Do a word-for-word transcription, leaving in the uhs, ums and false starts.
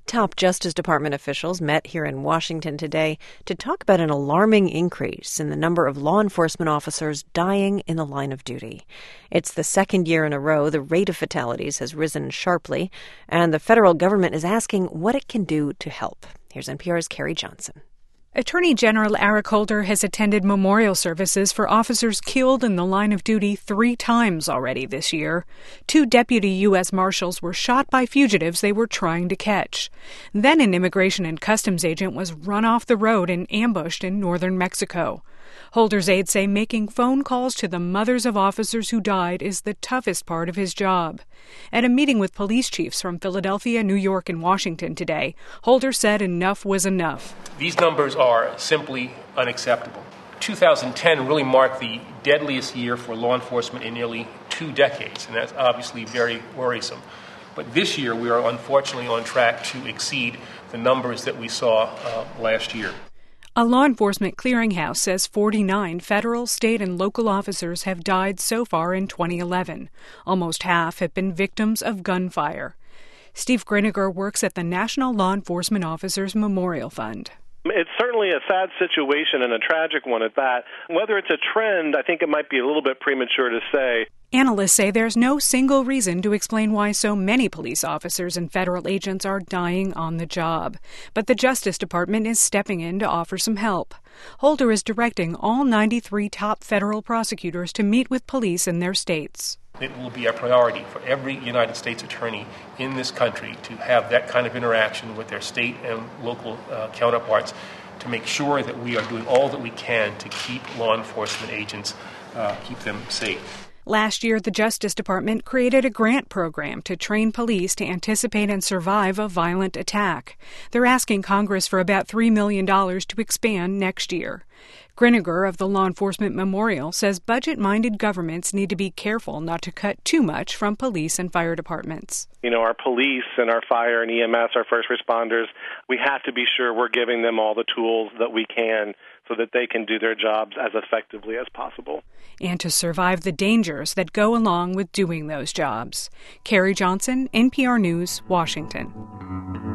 Top Justice Department officials met here in Washington today to talk about an alarming increase in the number of law enforcement officers dying in the line of duty. It's the second year in a row the rate of fatalities has risen sharply, and the federal government is asking what it can do to help. Here's N P R's Carrie Johnson. Attorney General Eric Holder has attended memorial services for officers killed in the line of duty three times already this year. Two deputy U S Marshals were shot by fugitives they were trying to catch. Then an Immigration and Customs agent was run off the road and ambushed in northern Mexico. Holder's aides say making phone calls to the mothers of officers who died is the toughest part of his job. At a meeting with police chiefs from Philadelphia, New York, and Washington today, Holder said enough was enough. These numbers are simply unacceptable. two thousand ten really marked the deadliest year for law enforcement in nearly two decades, and that's obviously very worrisome. But this year, we are unfortunately on track to exceed the numbers that we saw uh, last year. A law enforcement clearinghouse says forty-nine federal, state, and local officers have died so far in twenty eleven. Almost half have been victims of gunfire. Steve Griniger works at the National Law Enforcement Officers Memorial Fund. It's certainly a sad situation and a tragic one at that. Whether it's a trend, I think it might be a little bit premature to say. Analysts say there's no single reason to explain why so many police officers and federal agents are dying on the job. But the Justice Department is stepping in to offer some help. Holder is directing all ninety-three top federal prosecutors to meet with police in their states. It will be a priority for every United States attorney in this country to have that kind of interaction with their state and local uh, counterparts to make sure that we are doing all that we can to keep law enforcement agents, uh, keep them safe. Last year, the Justice Department created a grant program to train police to anticipate and survive a violent attack. They're asking Congress for about three million dollars to expand next year. Griniger of the Law Enforcement Memorial says budget-minded governments need to be careful not to cut too much from police and fire departments. You know, our police and our fire and E M S, our first responders, we have to be sure we're giving them all the tools that we can so that they can do their jobs as effectively as possible. And to survive the dangers that go along with doing those jobs. Carrie Johnson, N P R News, Washington.